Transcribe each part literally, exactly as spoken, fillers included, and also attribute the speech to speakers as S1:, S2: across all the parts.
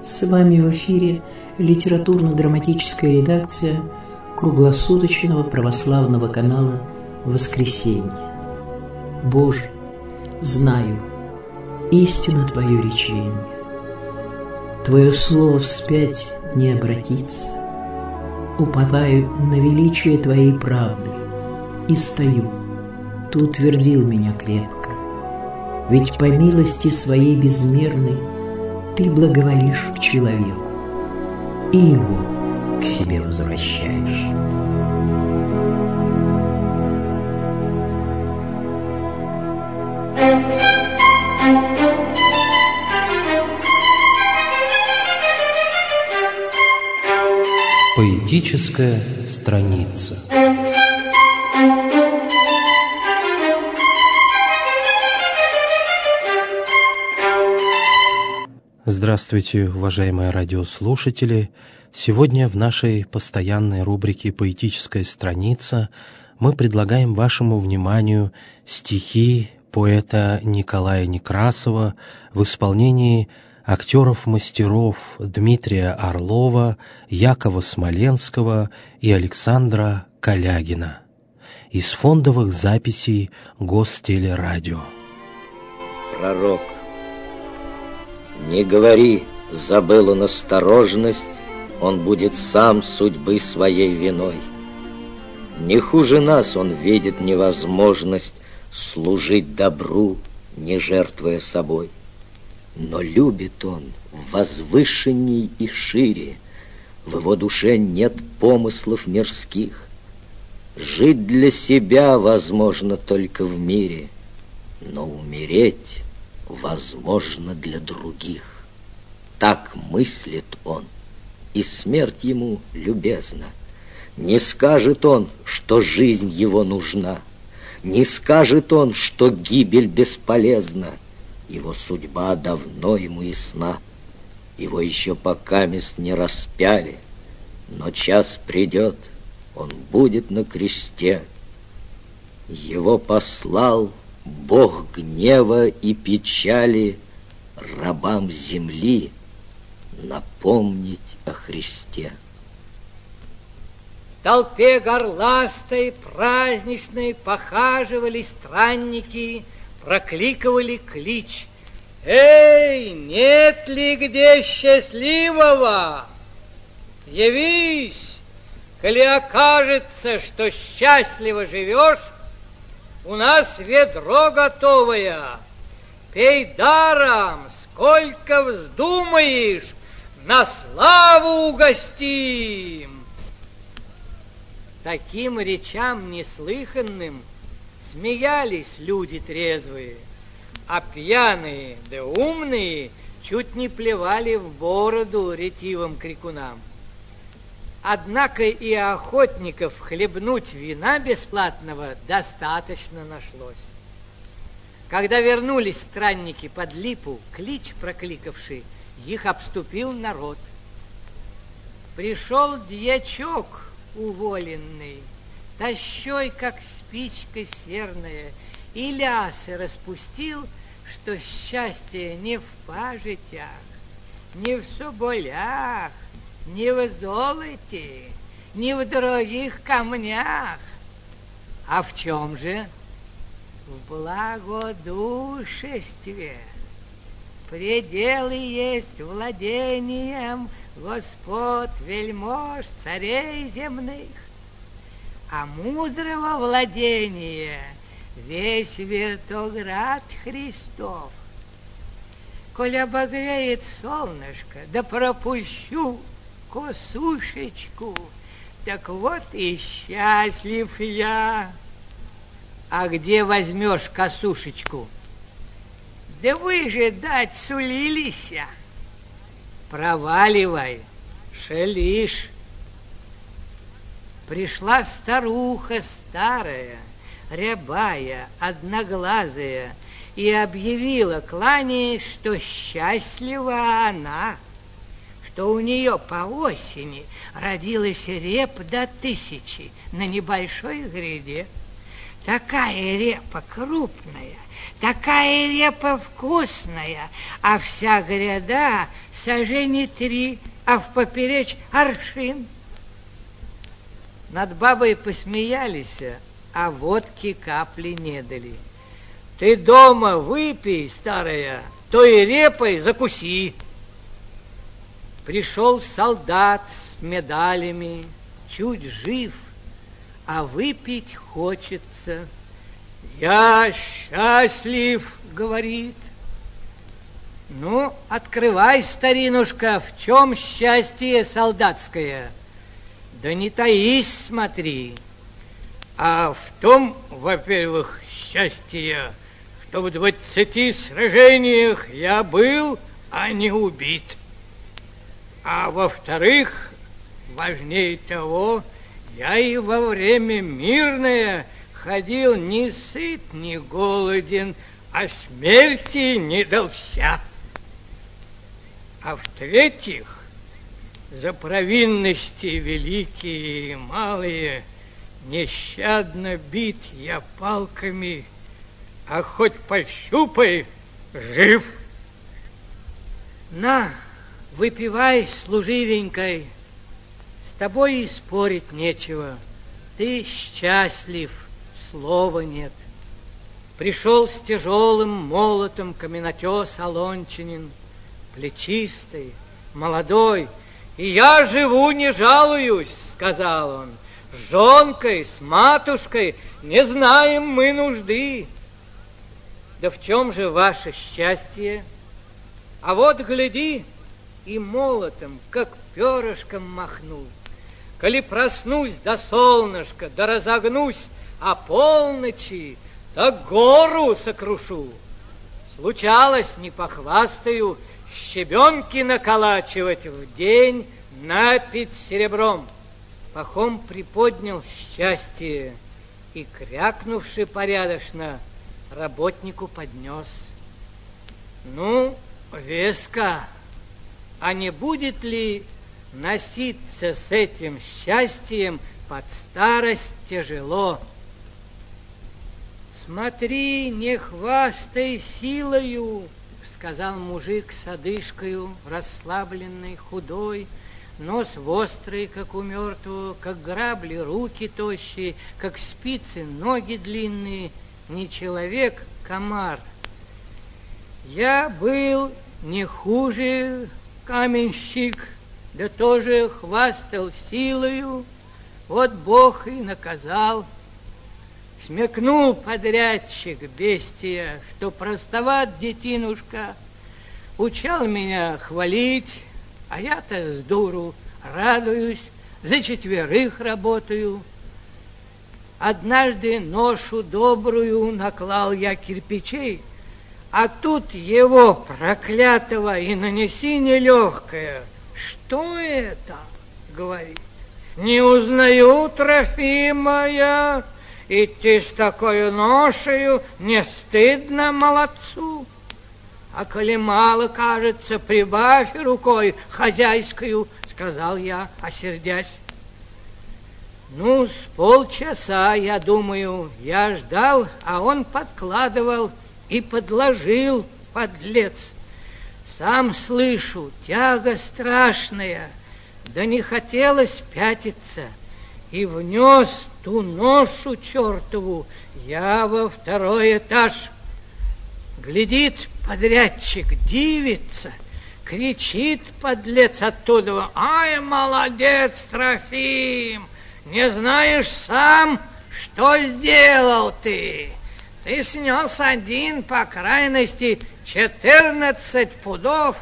S1: С вами в эфире литературно-драматическая редакция круглосуточного православного канала «Воскресенье». Боже, знаю, истинно Твое речение. Твое слово вспять не обратится. Уповаю на величие Твоей правды и стою. Ты утвердил меня крепко. Ведь по милости Своей безмерной Ты благоволишь к человеку и его к себе возвращаешь.
S2: Поэтическая страница. Здравствуйте, уважаемые радиослушатели! Сегодня в нашей постоянной рубрике «Поэтическая страница» мы предлагаем вашему вниманию стихи поэта Николая Некрасова в исполнении актеров-мастеров Дмитрия Орлова, Якова Смоленского и Александра Калягина из фондовых записей Гостелерадио.
S3: Пророк. Не говори, забыл он осторожность, он будет сам судьбы своей виной. Не хуже нас он видит невозможность служить добру, не жертвуя собой. Но любит он возвышенней и шире, в его душе нет помыслов мирских. Жить для себя возможно только в мире, но умереть возможно для других. Так мыслит он, и смерть ему любезна. Не скажет он, что жизнь его нужна, не скажет он, что гибель бесполезна. Его судьба давно ему ясна, его еще покамест не распяли, но час придет, он будет на кресте. Его послал Бог гнева и печали рабам земли напомнить о Христе.
S4: В толпе горластой, праздничной похаживали странники, прокликивали клич: «Эй, нет ли где счастливого? Явись, коли окажется, что счастливо живешь, у нас ведро готовое, пей даром, сколько вздумаешь, на славу угостим!» Таким речам неслыханным смеялись люди трезвые, а пьяные да умные чуть не плевали в бороду ретивым крикунам. Однако и охотников хлебнуть вина бесплатного достаточно нашлось. Когда вернулись странники под липу, клич прокликавший, их обступил народ. Пришел дьячок уволенный, тащой, как спичка серная, и лясы распустил, что счастье не в пажитях, не в соболях, не в золоте, не в дорогих камнях. А в чем же? В благодушестве. Пределы есть владением господ, вельмож, царей земных, а мудрого владения весь вертоград Христов. Коль обогреет солнышко, да пропущу косушечку, так вот и счастлив я. А где возьмешь косушечку? Да вы же дать сулилися. Проваливай, шалишь. Пришла старуха старая, рябая, одноглазая, и объявила, кланяясь, что счастлива она, что у нее по осени родилось реп до тысячи на небольшой гряде. Такая репа крупная, такая репа вкусная, а вся гряда сажени три, а в поперечь аршин. Над бабой посмеялись, а водки капли не дали. Ты дома выпей, старая, то и репой закуси. Пришел солдат с медалями, чуть жив, а выпить хочется. Я счастлив, говорит. Ну, открывай, старинушка, в чем счастье солдатское? Да не таись, смотри. А в том, во-первых, счастье, что в двадцати сражениях я был, а не убит. А во-вторых, важнее того, я и во время мирное ходил не сыт, не голоден, а смерти не дался. А в-третьих, за провинности великие и малые нещадно бит я палками, а хоть пощупай, жив. На, выпивай, служивенькой, с тобой и спорить нечего. Ты счастлив, слова нет. Пришел с тяжелым молотом каменотес Алончинин, плечистый, молодой. И я живу, не жалуюсь, сказал он. С жонкой, с матушкой не знаем мы нужды. Да в чем же ваше счастье? А вот гляди, и молотом, как перышком махнул. Коли проснусь до солнышка, да разогнусь, а полночи, да гору сокрушу. Случалось, не похвастаю, щебенки наколачивать в день, напить серебром. Пахом приподнял счастье и, крякнувши порядочно, работнику поднес. Ну, веска, а не будет ли носиться с этим счастьем под старость тяжело? Смотри, не хвастай силою, сказал мужик с одышкою, расслабленный, худой, нос вострый, как у мертвого, как грабли руки тощие, как спицы ноги длинные, не человек, комар. Я был не хуже каменщик, да тоже хвастал силою, вот Бог и наказал. Смекнул подрядчик, бестия, что простоват детинушка, учал меня хвалить, а я-то с дуру радуюсь, за четверых работаю. Однажды ношу добрую наклал я кирпичей, а тут его проклятого и нанеси нелегкое. Что это? Говорит. Не узнаю, Трофима, я, идти с такой ношею не стыдно молодцу. А коли мало, кажется, прибавь рукой хозяйскую, сказал я, осердясь. Ну, с полчаса, я думаю, я ждал, а он подкладывал и подложил, подлец. Сам слышу, тяга страшная, да не хотелось пятиться, и внес ту ношу чертову я во второй этаж. Глядит подрядчик, дивится, кричит подлец оттуда: ай, молодец, Трофим, не знаешь сам, что сделал ты? Ты снес один, по крайности, четырнадцать пудов.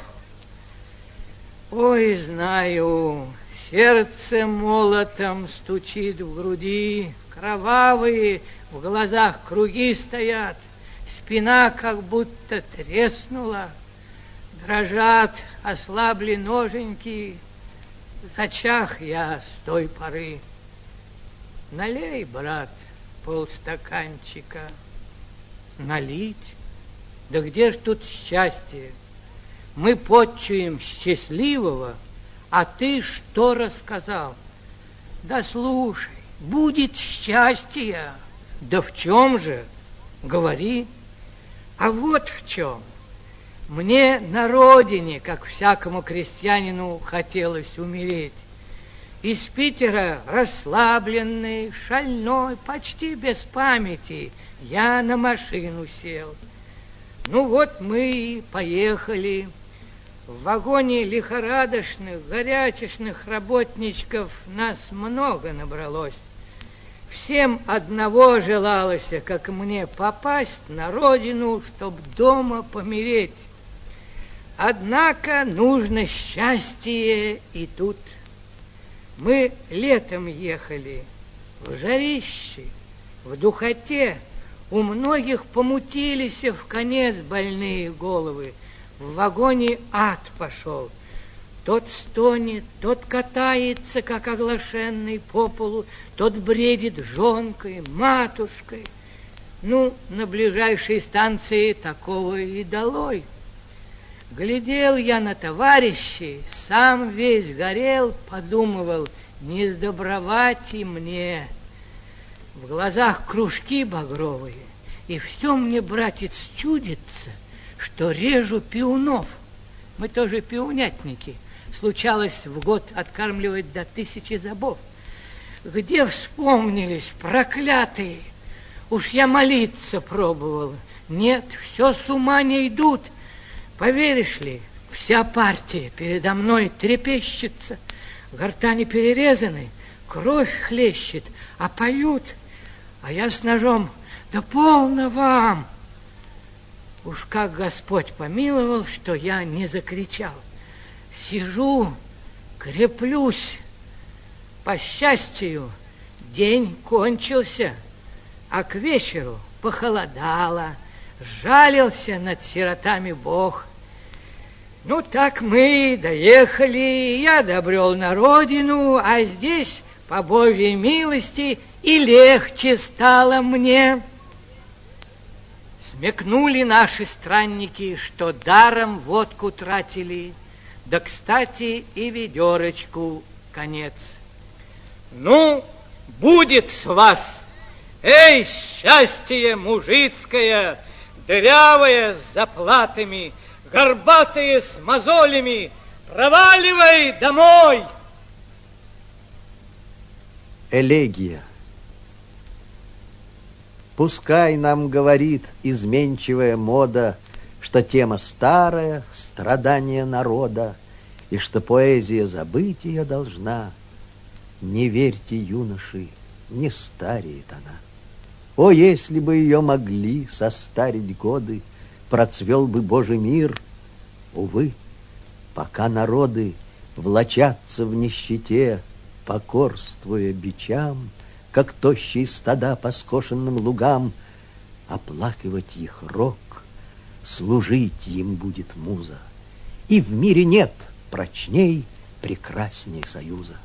S4: Ой, знаю, сердце молотом стучит в груди, кровавые в глазах круги стоят, спина как будто треснула, дрожат ослабли ноженьки. Зачах я с той поры. Налей, брат, полстаканчика. Налить? Да где ж тут счастье? Мы почуем счастливого, а ты что рассказал? Да слушай, будет счастье, Да в чем же? Говори. А вот в чем. Мне на родине, как всякому крестьянину, хотелось умереть. Из Питера расслабленный, шальной, почти без памяти, я на машину сел. Ну вот мы и поехали. В вагоне лихорадочных, горячечных работничков нас много набралось. Всем одного желалось, как мне, попасть на родину, чтоб дома помереть. Однако нужно счастье и тут. Мы летом ехали, в жарище, в духоте. У многих помутились в конец больные головы. В вагоне ад пошел. Тот стонет, тот катается, как оглашенный по полу, тот бредит жонкой, матушкой. Ну, на ближайшей станции такого и долой. Глядел я на товарищей, сам весь горел, подумывал, не сдобровать и мне. В глазах кружки багровые, и все мне, братец, чудится, что режу пиунов. Мы тоже пиунятники. Случалось в год откармливать до тысячи забов. Где вспомнились проклятые? Уж я молиться пробовал. Нет, все с ума не идут. Поверишь ли, вся партия передо мной трепещется. Гортани перерезаны, кровь хлещет, а поют. А я с ножом: да полно вам! Уж как Господь помиловал, что я не закричал. Сижу, креплюсь. По счастью, день кончился, а к вечеру похолодало. Жалился над сиротами Бог. Ну, так мы доехали, я добрел на родину, а здесь, по Божьей милости, и легче стало мне. Смекнули наши странники, что даром водку тратили, да, кстати, и ведерочку конец. Ну, будет с вас, эй, счастье мужицкое, дырявое с заплатами, горбатые с мозолями, проваливай домой!
S5: Элегия. Пускай нам говорит изменчивая мода, что тема старая, страдания народа, и что поэзия забыть ее должна. Не верьте, юноши, не стареет она. О, если бы ее могли состарить годы, процвел бы Божий мир. Увы, пока народы влачатся в нищете, покорствуя бичам, как тощие стада по скошенным лугам, оплакивать их рок, служить им будет муза. И в мире нет прочней, прекрасней союза.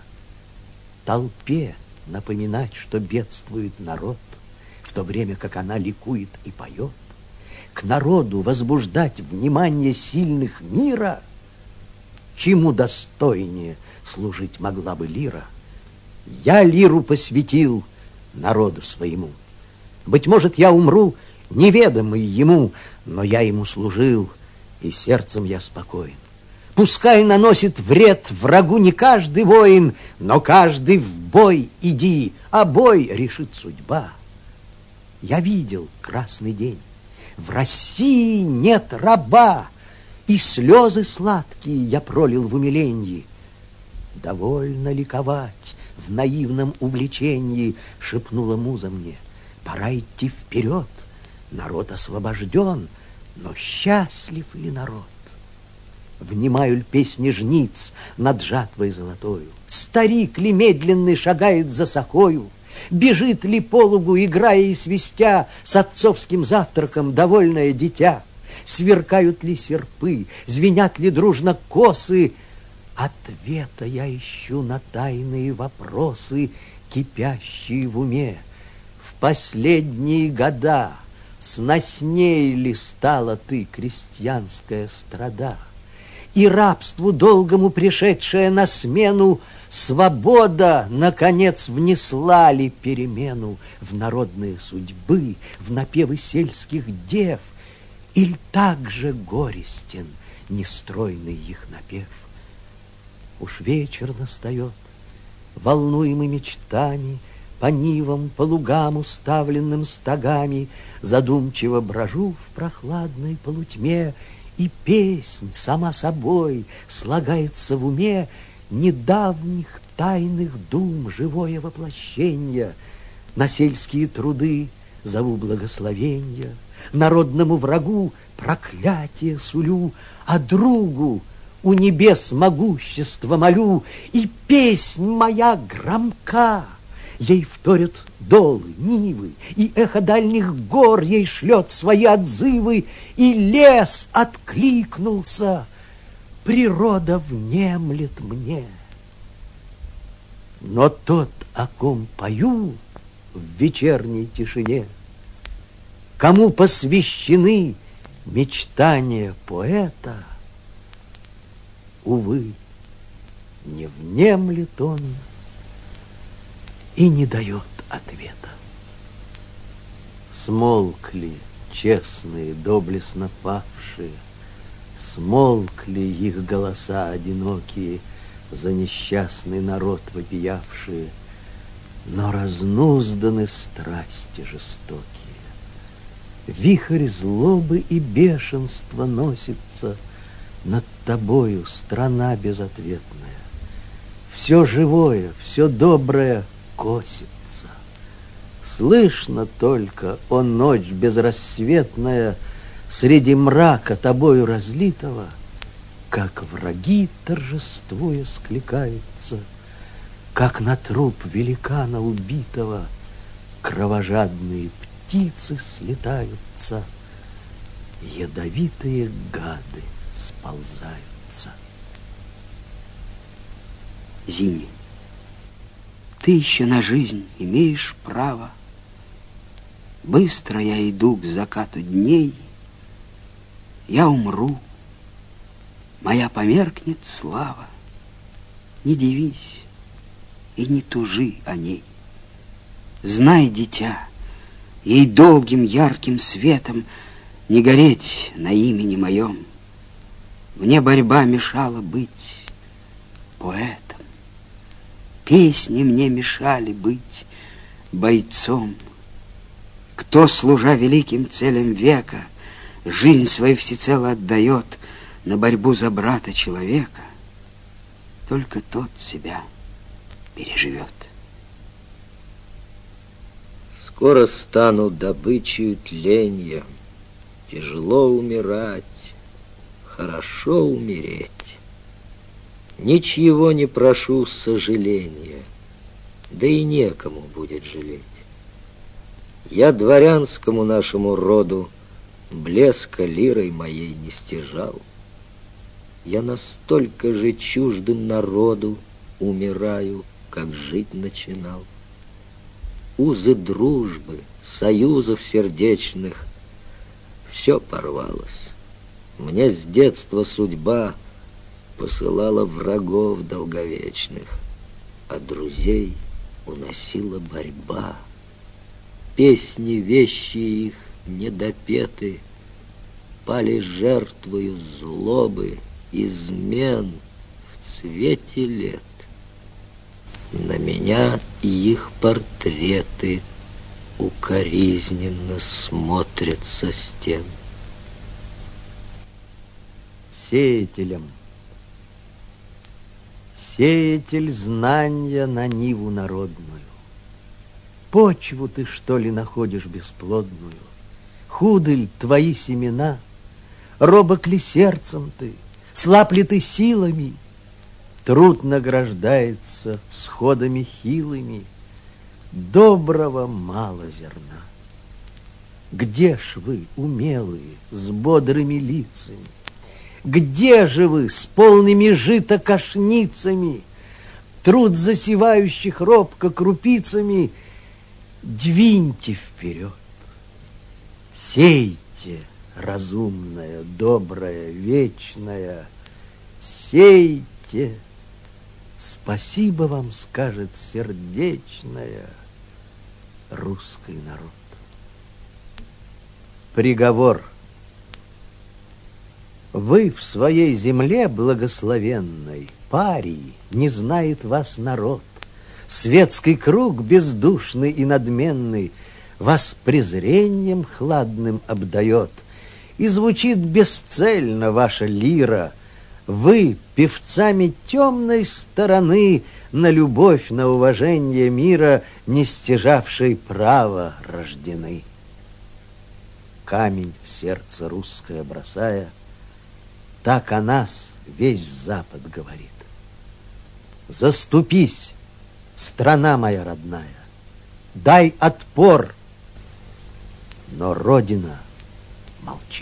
S5: Толпе напоминать, что бедствует народ, в то время как она ликует и поет, к народу возбуждать внимание сильных мира, чему достойнее служить могла бы лира. Я лиру посвятил народу своему. Быть может, я умру неведомый ему, но я ему служил, и сердцем я спокоен. Пускай наносит вред врагу не каждый воин, но каждый в бой иди, а бой решит судьба. Я видел красный день. В России нет раба, и слезы сладкие я пролил в умиленье. Довольно ликовать в наивном увлечении, шепнула муза мне. Пора идти вперед, народ освобожден, но счастлив ли народ? Внимаю ль песни жниц над жатвой золотою? Старик ли медленный шагает за сахою? Бежит ли по лугу, играя и свистя, с отцовским завтраком довольное дитя? Сверкают ли серпы, звенят ли дружно косы? Ответа я ищу на тайные вопросы, кипящие в уме. В последние года сносней ли стала ты, крестьянская страда? и рабству долгому пришедшая на смену, свобода, наконец, внесла ли перемену в народные судьбы, в напевы сельских дев, или так же горестен нестройный их напев? Уж вечер настает, волнуемый мечтами, по нивам, по лугам, уставленным стогами, задумчиво брожу в прохладной полутьме, и песнь сама собой слагается в уме недавних тайных дум живое воплощение. На сельские труды зову благословенья, народному врагу проклятие сулю, а другу у небес могущество молю, и песнь моя громка. Ей вторят долы, нивы, и эхо дальних гор ей шлет свои отзывы, и лес откликнулся, природа внемлет мне. Но тот, о ком пою в вечерней тишине, кому посвящены мечтания поэта, увы, не внемлет он и не дает ответа. Смолкли честные, доблестно павшие, смолкли их голоса одинокие, за несчастный народ вопиявшие, но разнузданы страсти жестокие. Вихрь злобы и бешенства носится над тобою, страна безответная. Все живое, все доброе косится. Слышно только, о ночь безрассветная, среди мрака тобою разлитого, как враги, торжествуя, скликаются, как на труп великана убитого кровожадные птицы слетаются, ядовитые гады сползаются.
S6: Зине, ты еще на жизнь имеешь право. Быстро я иду к закату дней, я умру, моя померкнет слава. Не дивись и не тужи о ней. Знай, дитя, ей долгим ярким светом не гореть на имени моем. Мне борьба мешала быть поэтом, песни мне мешали быть бойцом. Кто, служа великим целям века, жизнь свою всецело отдает на борьбу за брата человека, только тот себя переживет.
S3: Скоро стану добычей тленья, тяжело умирать, хорошо умереть. Ничего не прошу сожаления, да и некому будет жалеть. Я дворянскому нашему роду блеска лирой моей не стяжал. Я настолько же чуждым народу умираю, как жить начинал. Узы дружбы, союзов сердечных, все порвалось. Мне с детства судьба посылала врагов долговечных, а друзей уносила борьба. Песни вещи их недопеты пали жертвою злобы, измен в цвете лет. На меня их портреты укоризненно смотрят со стен.
S5: Сеятелем. Сеятель знания на ниву народную. Почву ты, что ли, находишь бесплодную? Худы ль твои семена? Робок ли сердцем ты? Слаб ли ты силами? Труд награждается всходами хилыми, доброго мало зерна. Где ж вы, умелые, с бодрыми лицами? Где же вы, с полными жита кошницами? Труд засевающих робко крупицами двиньте вперед. Сейте, разумная, добрая, вечная, сейте. Спасибо вам скажет сердечная русский народ. Приговор. Вы в своей земле благословенной, парии, не знает вас народ. Светский круг бездушный и надменный вас презрением хладным обдает, и звучит бесцельно ваша лира. Вы, певцами темной стороны, на любовь, на уважение мира, не стяжавшей права, рождены. Камень в сердце русское бросая, так о нас весь Запад говорит. Заступись, страна моя родная, дай отпор, но Родина молчит.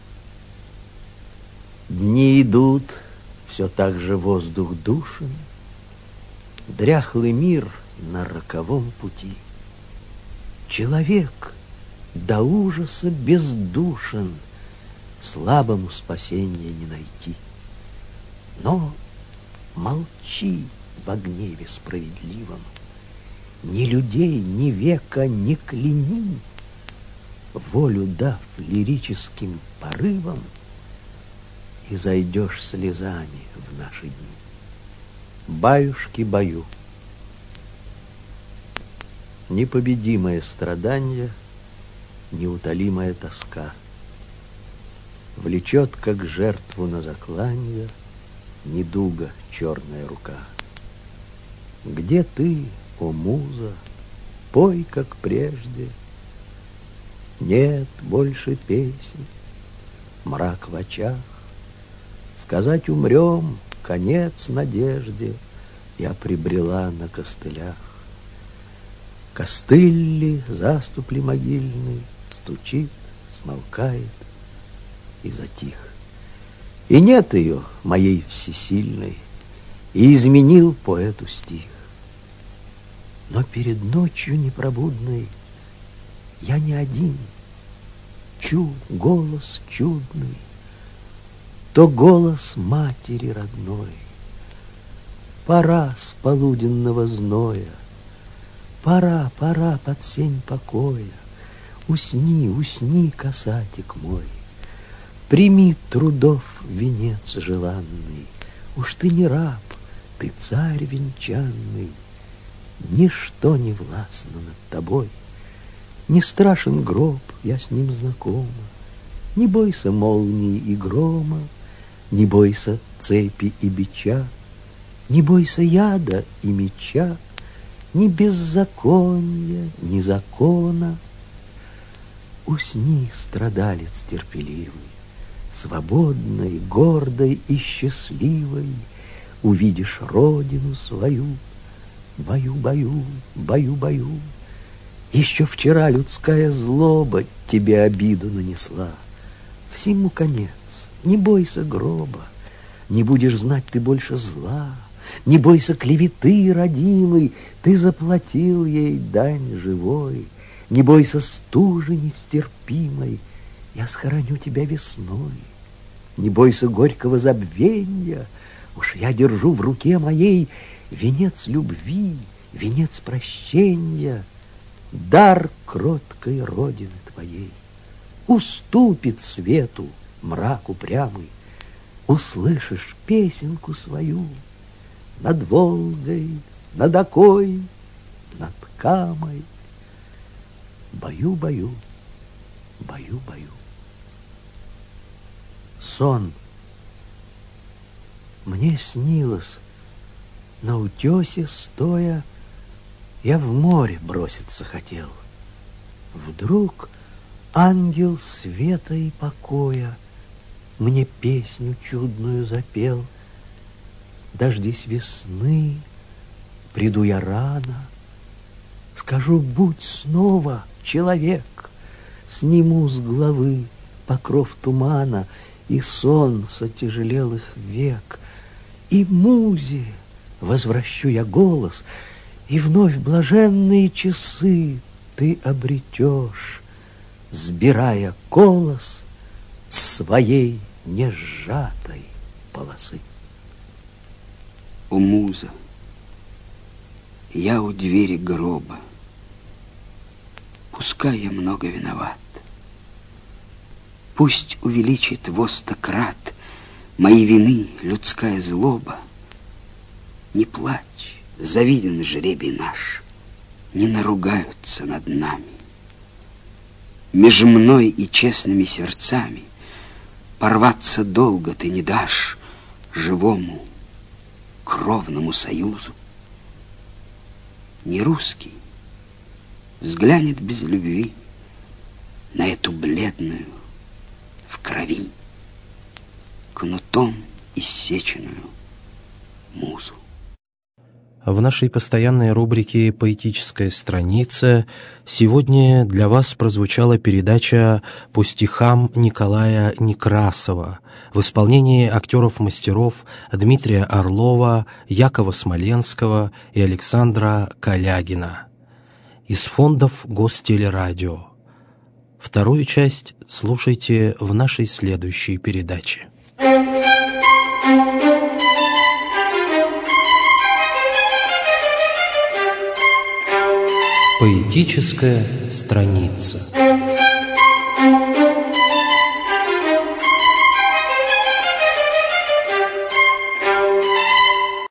S5: Дни идут, все так же воздух душен, дряхлый мир на роковом пути. Человек до ужаса бездушен, слабому спасения не найти. Но молчи во гневе справедливом, ни людей, ни века не кляни, волю дав лирическим порывам, и зайдешь слезами в наши дни. Баюшки баю. Непобедимое страдание, неутолимая тоска влечет, как жертву на закланье, недуга черная рука. Где ты, о муза, пой, как прежде? Нет больше песен, мрак в очах. Сказать умрем, конец надежде, я прибрела на костылях. Костыль ли, заступ ли могильный, стучит, смолкает и затих. И нет ее, моей всесильной, и изменил поэту стих. Но перед ночью непробудной я не один, чу голос чудный, то голос матери родной. Пора с полуденного зноя, пора, пора под сень покоя. Усни, усни, касатик мой, прими трудов венец желанный. Уж ты не раб, ты царь венчанный, ничто не властно над тобой. Не страшен гроб, я с ним знакома, не бойся молнии и грома, не бойся цепи и бича, не бойся яда и меча, ни беззакония, ни закона. Усни, страдалец терпеливый, свободной, гордой и счастливой, увидишь родину свою. Баю, баю, баю, баю. Еще вчера людская злоба тебе обиду нанесла. Всему конец, не бойся гроба, не будешь знать ты больше зла. Не бойся клеветы, родимый, ты заплатил ей дань живой. Не бойся стужи нестерпимой, я схороню тебя весной. Не бойся горького забвенья, уж я держу в руке моей венец любви, венец прощения, дар кроткой родины твоей. Уступит свету мрак упрямый, услышишь песенку свою. Над Волгой, над Окой, над Камой. Баю, баю, баю, баю. Сон. Мне снилось, на утесе стоя, я в море броситься хотел. Вдруг ангел света и покоя мне песню чудную запел. Дождись весны, приду я рано, скажу, будь снова человек. Сниму с головы покров тумана, и сон с отяжелелых век. И музе возвращу я голос, и вновь блаженные часы ты обретешь, сбирая колос с своей несжатой полосы.
S6: о муза, я у двери гроба. Пускай я много виноват. Пусть увеличит во сто крат мои вины людская злоба. Не плачь, завиден жребий наш, не наругаются над нами. Меж мной и честными сердцами порваться долго ты не дашь живому кровному союзу. Не русский взглянет без любви на эту бледную в крови кнутом иссеченную музу.
S2: В нашей постоянной рубрике «Поэтическая страница» сегодня для вас прозвучала передача по стихам Николая Некрасова в исполнении актеров-мастеров Дмитрия Орлова, Якова Смоленского и Александра Калягина из фондов Гостелерадио. Вторую часть слушайте в нашей следующей передаче. Поэтическая страница.